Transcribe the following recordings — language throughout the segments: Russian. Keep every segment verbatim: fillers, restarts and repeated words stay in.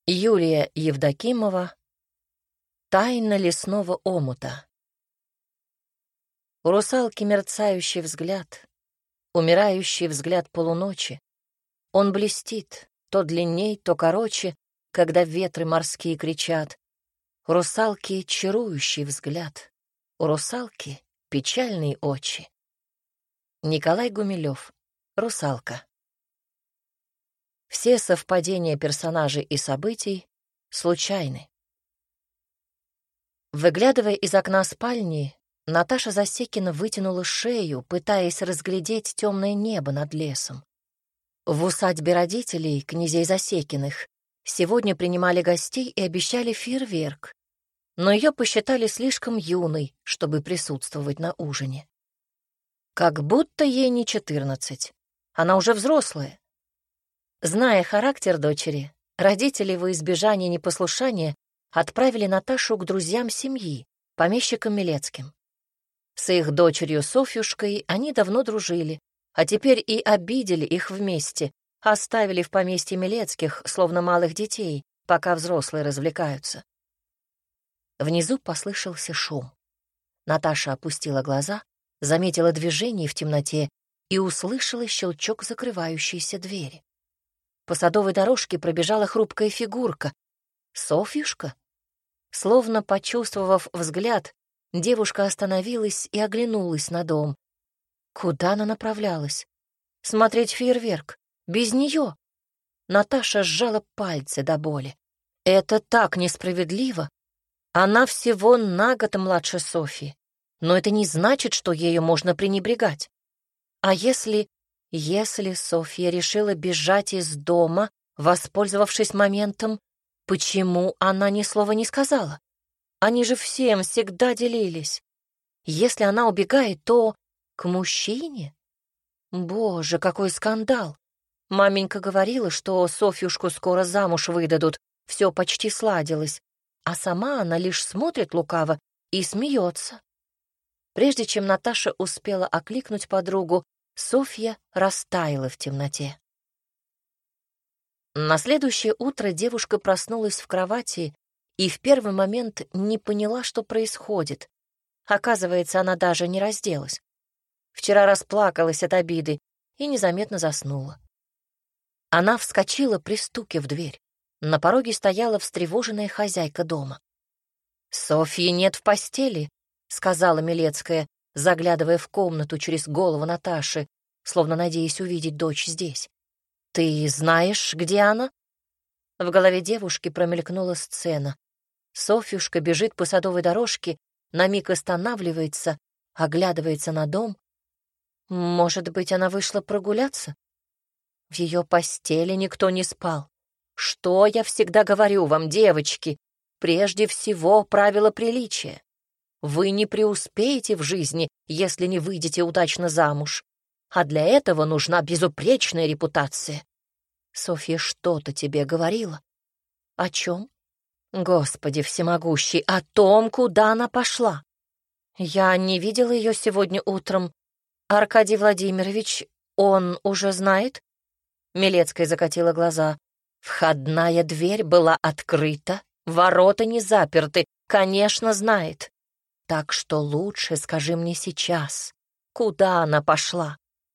Юлия Евдокимова. Тайна лесного омута. У русалки мерцающий взгляд, умирающий взгляд полуночи. Он блестит, то длинней, то короче, когда ветры морские кричат. У русалки чарующий взгляд, у русалки печальные очи. Николай Гумилев. Русалка. Все совпадения персонажей и событий случайны. Выглядывая из окна спальни, Наташа Засекина вытянула шею, пытаясь разглядеть темное небо над лесом. В усадьбе родителей, князей Засекиных, сегодня принимали гостей и обещали фейерверк, но ее посчитали слишком юной, чтобы присутствовать на ужине. Как будто ей не четырнадцать, она уже взрослая. Зная характер дочери, родители во избежание непослушания отправили Наташу к друзьям семьи, помещикам Милецким. С их дочерью Софьюшкой они давно дружили, а теперь и обидели их вместе, оставили в поместье Милецких, словно малых детей, пока взрослые развлекаются. Внизу послышался шум. Наташа опустила глаза, заметила движение в темноте и услышала щелчок закрывающейся двери. По садовой дорожке пробежала хрупкая фигурка. Софьюшка? Словно почувствовав взгляд, девушка остановилась и оглянулась на дом. Куда она направлялась? Смотреть фейерверк. Без нее. Наташа сжала пальцы до боли. Это так несправедливо. Она всего на год младше Софьи. Но это не значит, что ею можно пренебрегать. А если... Если Софья решила бежать из дома, воспользовавшись моментом, почему она ни слова не сказала? Они же всем всегда делились. Если она убегает, то к мужчине? Боже, какой скандал! Маменька говорила, что Софьюшку скоро замуж выдадут, все почти сладилось, а сама она лишь смотрит лукаво и смеется. Прежде чем Наташа успела окликнуть подругу, Софья растаяла в темноте. На следующее утро девушка проснулась в кровати и в первый момент не поняла, что происходит. Оказывается, она даже не разделась. Вчера расплакалась от обиды и незаметно заснула. Она вскочила при стуке в дверь. На пороге стояла встревоженная хозяйка дома. «Софьи нет в постели», — сказала Милецкая, заглядывая в комнату через голову Наташи, словно надеясь увидеть дочь здесь. «Ты знаешь, где она?» В голове девушки промелькнула сцена. Софьюшка бежит по садовой дорожке, на миг останавливается, оглядывается на дом. Может быть, она вышла прогуляться? В ее постели никто не спал. Что я всегда говорю вам, девочки? Прежде всего, правила приличия. Вы не преуспеете в жизни, если не выйдете удачно замуж. А для этого нужна безупречная репутация. Софья что-то тебе говорила? О чем? Господи всемогущий, о том, куда она пошла. Я не видела ее сегодня утром. Аркадий Владимирович, он уже знает? Милецкая закатила глаза. Входная дверь была открыта, ворота не заперты, конечно, знает. Так что лучше скажи мне сейчас, куда она пошла?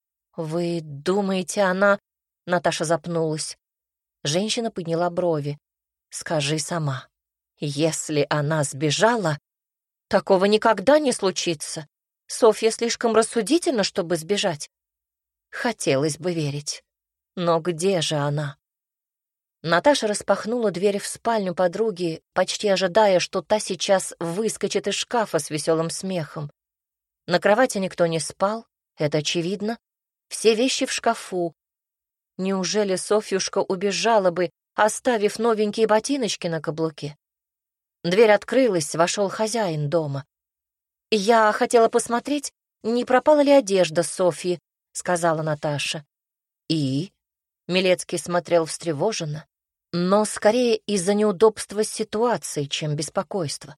Вы думаете, она... Наташа запнулась. Женщина подняла брови. Скажи сама, если она сбежала, такого никогда не случится. Софья слишком рассудительна, чтобы сбежать. Хотелось бы верить. Но где же она? Наташа распахнула дверь в спальню подруги, почти ожидая, что та сейчас выскочит из шкафа с веселым смехом. На кровати никто не спал, это очевидно. Все вещи в шкафу. Неужели Софьюшка убежала бы, оставив новенькие ботиночки на каблуке? Дверь открылась, вошел хозяин дома. «Я хотела посмотреть, не пропала ли одежда Софьи», — сказала Наташа. «И?» — Милецкий смотрел встревоженно, но скорее из-за неудобства ситуации, чем беспокойства.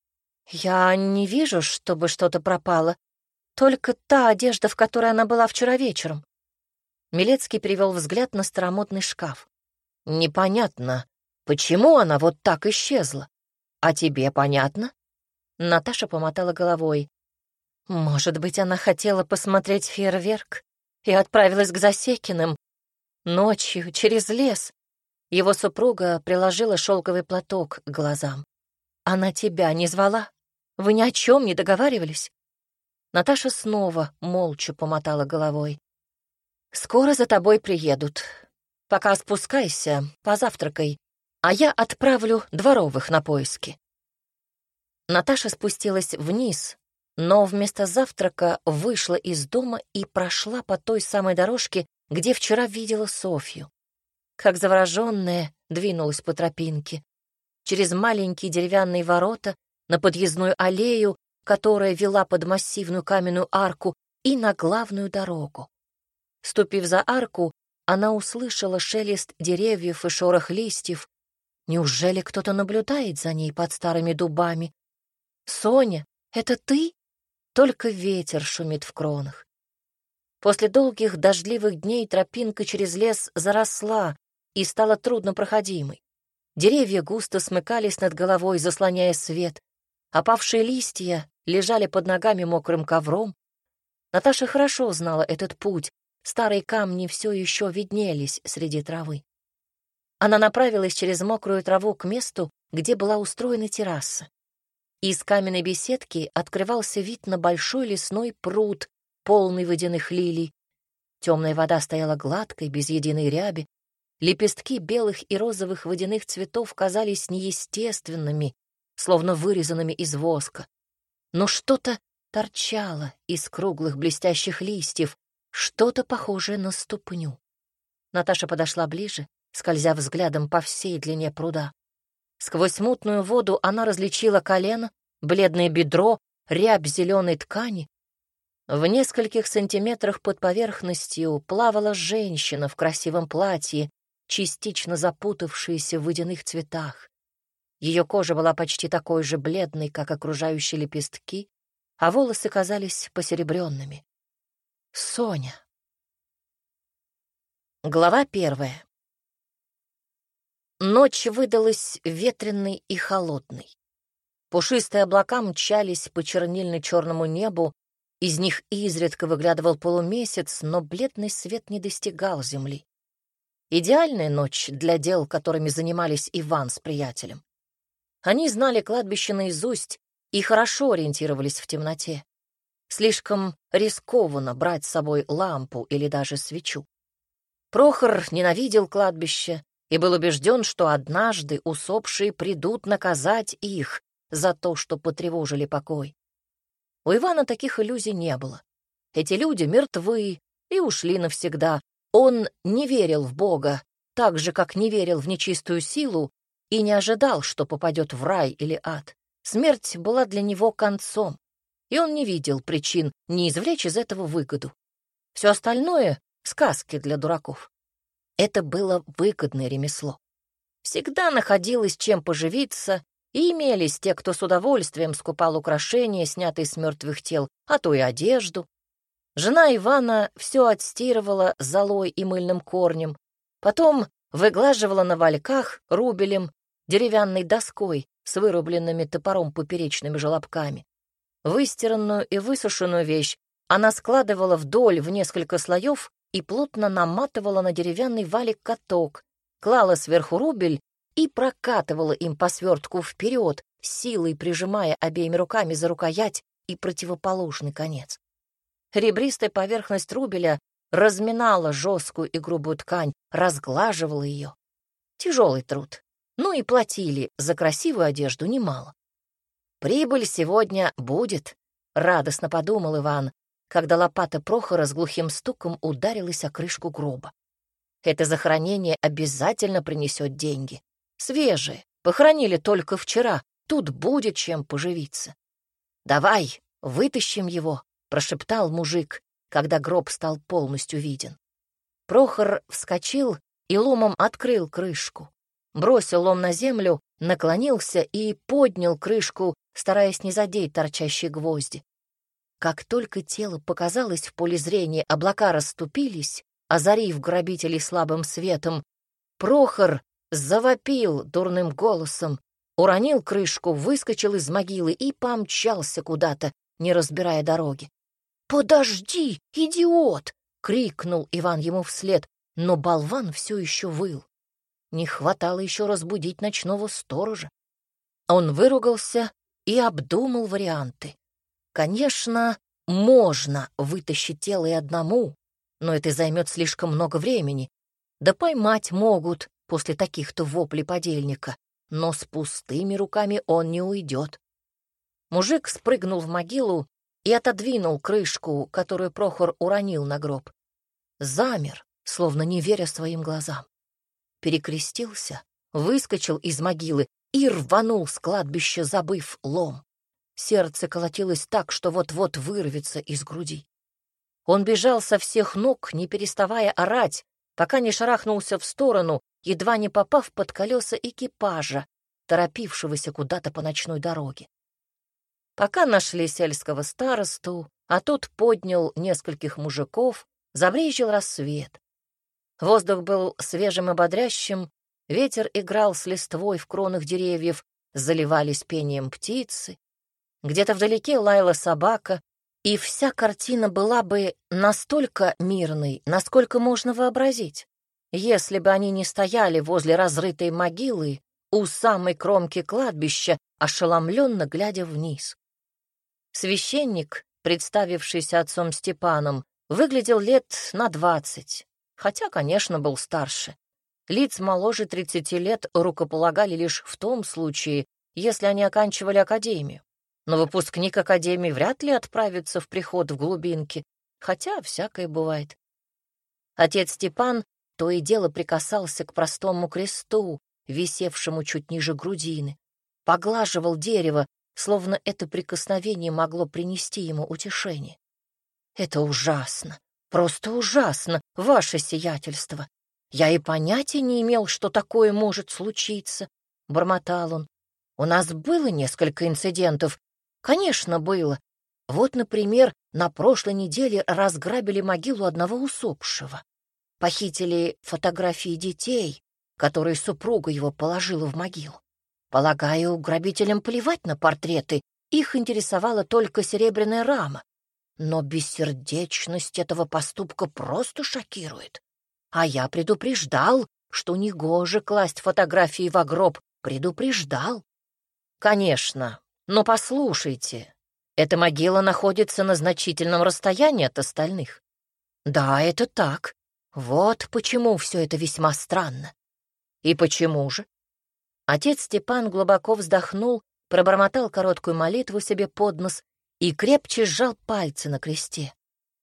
«Я не вижу, чтобы что-то пропало, только та одежда, в которой она была вчера вечером». Милецкий перевел взгляд на старомодный шкаф. «Непонятно, Почему она вот так исчезла? А тебе понятно?» Наташа помотала головой. «Может быть, она хотела посмотреть фейерверк и отправилась к Засекиным ночью через лес?» Его супруга приложила шелковый платок к глазам. «Она тебя не звала? Вы ни о чем не договаривались?» Наташа снова молча помотала головой. «Скоро за тобой приедут. Пока спускайся, позавтракай, а я отправлю дворовых на поиски». Наташа спустилась вниз, но вместо завтрака вышла из дома и прошла по той самой дорожке, где вчера видела Софью. Как заворожённая двинулась по тропинке, через маленькие деревянные ворота, на подъездную аллею, которая вела под массивную каменную арку, и на главную дорогу. Ступив за арку, она услышала шелест деревьев и шорох листьев. Неужели кто-то наблюдает за ней под старыми дубами? «Соня, это ты?» Только ветер шумит в кронах. После долгих дождливых дней тропинка через лес заросла и стала труднопроходимой. Деревья густо смыкались над головой, заслоняя свет. Опавшие листья лежали под ногами мокрым ковром. Наташа хорошо знала этот путь. Старые камни все еще виднелись среди травы. Она направилась через мокрую траву к месту, где была устроена терраса. Из каменной беседки открывался вид на большой лесной пруд, полный водяных лилий. Темная вода стояла гладкой, без единой ряби. Лепестки белых и розовых водяных цветов казались неестественными, словно вырезанными из воска. Но что-то торчало из круглых блестящих листьев, что-то похожее на ступню. Наташа подошла ближе, скользя взглядом по всей длине пруда. Сквозь мутную воду она различила колено, бледное бедро, рябь зеленой ткани. В нескольких сантиметрах под поверхностью плавала женщина в красивом платье, частично запутавшаяся в водяных цветах. Ее кожа была почти такой же бледной, как окружающие лепестки, а волосы казались посеребренными. Соня. Глава первая. Ночь выдалась ветреной и холодной. Пушистые облака мчались по чернильно-черному небу, из них изредка выглядывал полумесяц, но бледный свет не достигал земли. Идеальная ночь для дел, которыми занимались Иван с приятелем. Они знали кладбище наизусть и хорошо ориентировались в темноте. Слишком рискованно брать с собой лампу или даже свечу. Прохор ненавидел кладбище и был убежден, что однажды усопшие придут наказать их за то, что потревожили покой. У Ивана таких иллюзий не было. Эти люди мертвы и ушли навсегда. Он не верил в Бога, так же, как не верил в нечистую силу, и не ожидал, что попадет в рай или ад. Смерть была для него концом, и он не видел причин не извлечь из этого выгоду. Все остальное — сказки для дураков. Это было выгодное ремесло. Всегда находилось чем поживиться, и имелись те, кто с удовольствием скупал украшения, снятые с мертвых тел, а то и одежду. Жена Ивана все отстирывала золой и мыльным корнем, потом выглаживала на вальках рубелем, деревянной доской с вырубленными топором поперечными желобками. Выстиранную и высушенную вещь она складывала вдоль в несколько слоев и плотно наматывала на деревянный валик каток, клала сверху рубель и прокатывала им по свертку вперед, силой прижимая обеими руками за рукоять и противоположный конец. Ребристая поверхность рубеля разминала жесткую и грубую ткань, разглаживала ее. Тяжелый труд. Ну и платили за красивую одежду немало. «Прибыль сегодня будет», — радостно подумал Иван, когда лопата Прохора с глухим стуком ударилась о крышку гроба. «Это захоронение обязательно принесет деньги. Свежие, похоронили только вчера, тут будет чем поживиться». «Давай, вытащим его», — прошептал мужик, когда гроб стал полностью виден. Прохор вскочил и ломом открыл крышку. Бросил лом на землю, наклонился и поднял крышку, стараясь не задеть торчащие гвозди. Как только тело показалось в поле зрения, облака расступились, озарив грабителей слабым светом. Прохор завопил дурным голосом, уронил крышку, выскочил из могилы и помчался куда-то, не разбирая дороги. «Подожди, идиот!» — крикнул Иван ему вслед, но болван все еще выл. Не хватало еще разбудить ночного сторожа. Он выругался и обдумал варианты. Конечно, можно вытащить тело и одному, но это займет слишком много времени. Да поймать могут после таких-то воплей подельника, но с пустыми руками он не уйдет. Мужик спрыгнул в могилу и отодвинул крышку, которую Прохор уронил на гроб. Замер, словно не веря своим глазам. Перекрестился, выскочил из могилы и рванул с кладбища, забыв лом. Сердце колотилось так, что вот-вот вырвется из груди. Он бежал со всех ног, не переставая орать, пока не шарахнулся в сторону, едва не попав под колеса экипажа, торопившегося куда-то по ночной дороге. Пока нашли сельского старосту, а тот поднял нескольких мужиков, забрезжил рассвет. Воздух был свежим и бодрящим, ветер играл с листвой в кронах деревьев, заливались пением птицы. Где-то вдалеке лаяла собака, и вся картина была бы настолько мирной, насколько можно вообразить, если бы они не стояли возле разрытой могилы у самой кромки кладбища, ошеломленно глядя вниз. Священник, представившийся отцом Степаном, выглядел лет на двадцать, хотя, конечно, был старше. Лиц моложе тридцати лет рукополагали лишь в том случае, если они оканчивали академию. Но выпускник академии вряд ли отправится в приход в глубинке, хотя всякое бывает. Отец Степан то и дело прикасался к простому кресту, висевшему чуть ниже грудины, поглаживал дерево, словно это прикосновение могло принести ему утешение. «Это ужасно, просто ужасно, ваше сиятельство. Я и понятия не имел, что такое может случиться», — бормотал он. «У нас было несколько инцидентов. Конечно, было. Вот, например, на прошлой неделе разграбили могилу одного усопшего. Похитили фотографии детей, которые супруга его положила в могилу. Полагаю, грабителям плевать на портреты, их интересовала только серебряная рама. Но бессердечность этого поступка просто шокирует. А я предупреждал, что негоже класть фотографии в гроб, предупреждал. Конечно, но послушайте, эта могила находится на значительном расстоянии от остальных. Да, это так. Вот почему все это весьма странно. И почему же? Отец Степан глубоко вздохнул, пробормотал короткую молитву себе под нос и крепче сжал пальцы на кресте.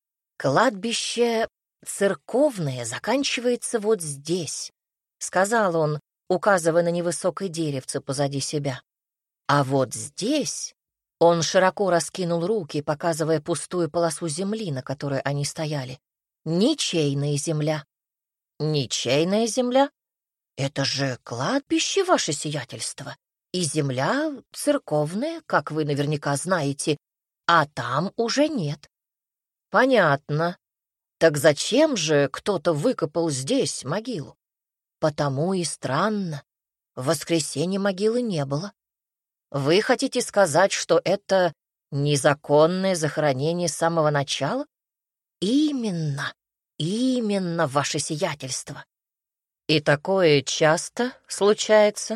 «Кладбище церковное заканчивается вот здесь», — сказал он, указывая на невысокое деревце позади себя. «А вот здесь...» — он широко раскинул руки, показывая пустую полосу земли, на которой они стояли. «Ничейная земля». «Ничейная земля? Это же кладбище, ваше сиятельство, и земля церковная, как вы наверняка знаете, а там уже нет». «Понятно. Так зачем же кто-то выкопал здесь могилу?» «Потому и странно. В воскресенье могилы не было. Вы хотите сказать, что это незаконное захоронение с самого начала?» «Именно, именно, ваше сиятельство». «И такое часто случается?»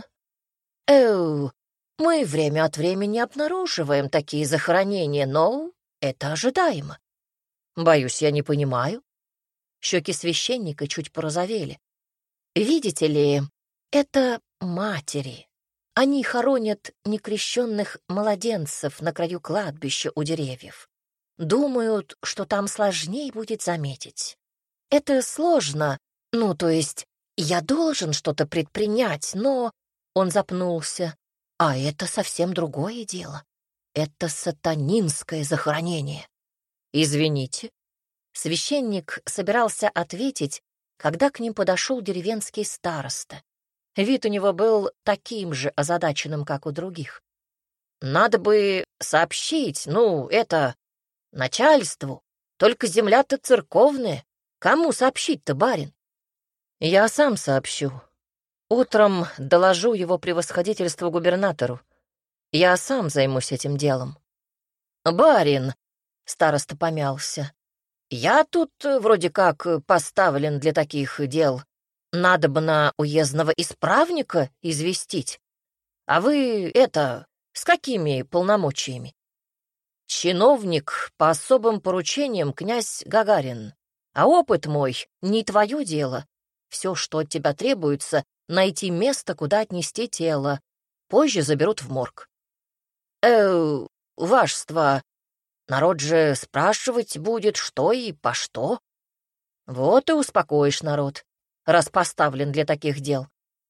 «Эу, мы время от времени обнаруживаем такие захоронения, но это ожидаемо». «Боюсь, я не понимаю». Щеки священника чуть порозовели. «Видите ли, это матери. Они хоронят некрещенных младенцев на краю кладбища у деревьев. Думают, что там сложнее будет заметить. Это сложно, ну, то есть я должен что-то предпринять, но...» Он запнулся. «А это совсем другое дело. Это сатанинское захоронение». «Извините». Священник собирался ответить, когда к ним подошел деревенский староста. Вид у него был таким же озадаченным, как у других. «Надо бы сообщить, ну, это, начальству. Только земля-то церковная. Кому сообщить-то, барин?» «Я сам сообщу. Утром доложу его превосходительству губернатору. Я сам займусь этим делом. Барин, староста помялся, я тут э, вроде как э, поставлен для таких дел. Надобно уездного исправника известить. А вы, это, с какими полномочиями? Чиновник по особым поручениям князь Гагарин. А опыт мой не твое дело. Все, что от тебя требуется, найти место, куда отнести тело. Позже заберут в морг. Э, вашество, народ же спрашивать будет, что и по что. Вот и успокоишь народ, раз поставлен для таких дел.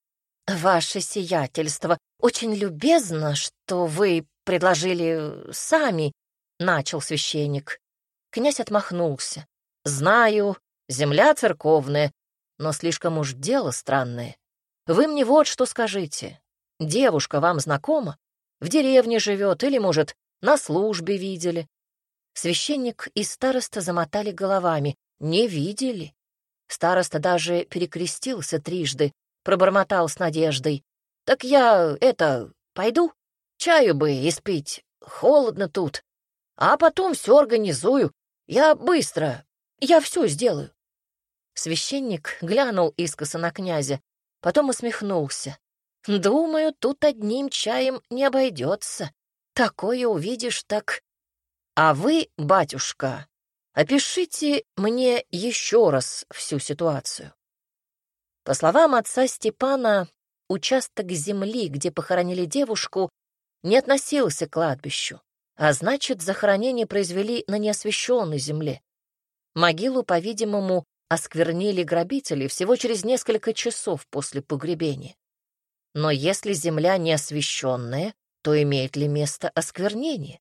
Ваше сиятельство, очень любезно, что вы предложили сами, — начал священник. Князь отмахнулся. Знаю, земля церковная, но слишком уж дело странное. Вы мне вот что скажите. Девушка вам знакома? В деревне живет или, может, на службе видели? Священник и староста замотали головами. Не видели. Староста даже перекрестился трижды, пробормотал с надеждой. «Так я, это, пойду? Чаю бы испить. Холодно тут. А потом все организую. Я быстро. Я все сделаю». Священник глянул искоса на князя, потом усмехнулся. «Думаю, тут одним чаем не обойдется. Такое увидишь, так... А вы, батюшка, опишите мне еще раз всю ситуацию». По словам отца Степана, участок земли, где похоронили девушку, не относился к кладбищу, а значит, захоронение произвели на неосвященной земле. Могилу, по-видимому, осквернили грабители всего через несколько часов после погребения. Но если земля не освященная, то имеет ли место осквернение?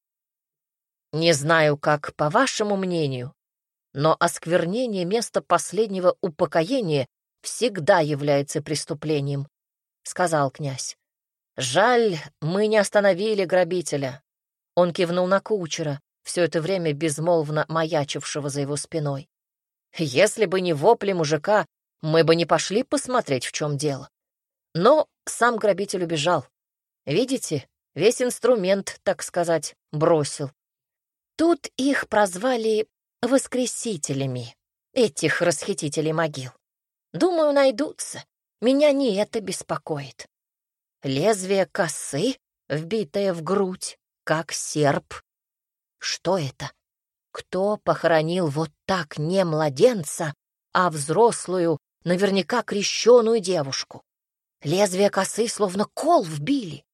Не знаю, как по вашему мнению, но осквернение места последнего упокоения всегда является преступлением, — сказал князь. Жаль, мы не остановили грабителя. Он кивнул на кучера, все это время безмолвно маячившего за его спиной. Если бы не вопли мужика, мы бы не пошли посмотреть, в чем дело. Но сам грабитель убежал. Видите, весь инструмент, так сказать, бросил. Тут их прозвали воскресителями, этих расхитителей могил. Думаю, найдутся. Меня не это беспокоит. Лезвие косы, вбитое в грудь, как серп. Что это? Кто похоронил вот так не младенца, а взрослую, наверняка крещеную девушку? Лезвие косы словно кол вбили.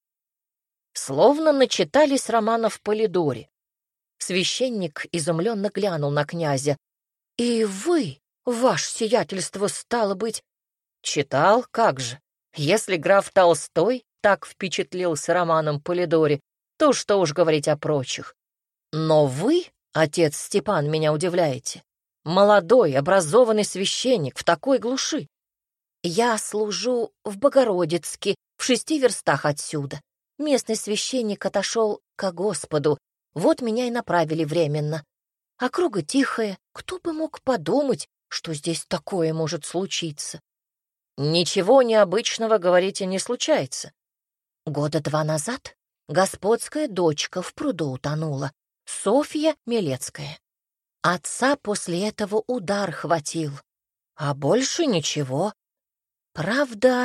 Словно начитались романов в Полидоре. Священник изумленно глянул на князя. «И вы, ваше сиятельство, стало быть...» «Читал? Как же? Если граф Толстой так впечатлился романом Полидоре, то что уж говорить о прочих. Но вы, отец Степан, меня удивляете. Молодой, образованный священник в такой глуши. Я служу в Богородицке, в шести верстах отсюда. Местный священник отошел ко Господу, вот меня и направили временно. Округа тихая, кто бы мог подумать, что здесь такое может случиться? Ничего необычного, говорите, не случается. Года два назад господская дочка в пруду утонула, Софья Милецкая. Отца после этого удар хватил, а больше ничего. Правда...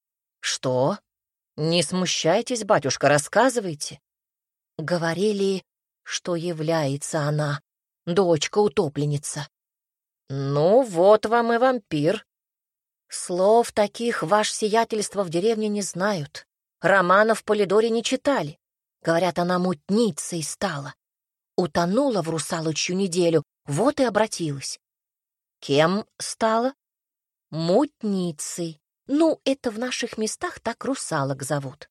Что? Не смущайтесь, батюшка, рассказывайте. Говорили, что является она, дочка-утопленница. Ну, вот вам и вампир. Слов таких ваше сиятельство в деревне не знают. Романов в Полидоре не читали. Говорят, она мутницей стала. Утонула в русалочью неделю, вот и обратилась. Кем стала? Мутницей. Ну, это в наших местах так русалок зовут.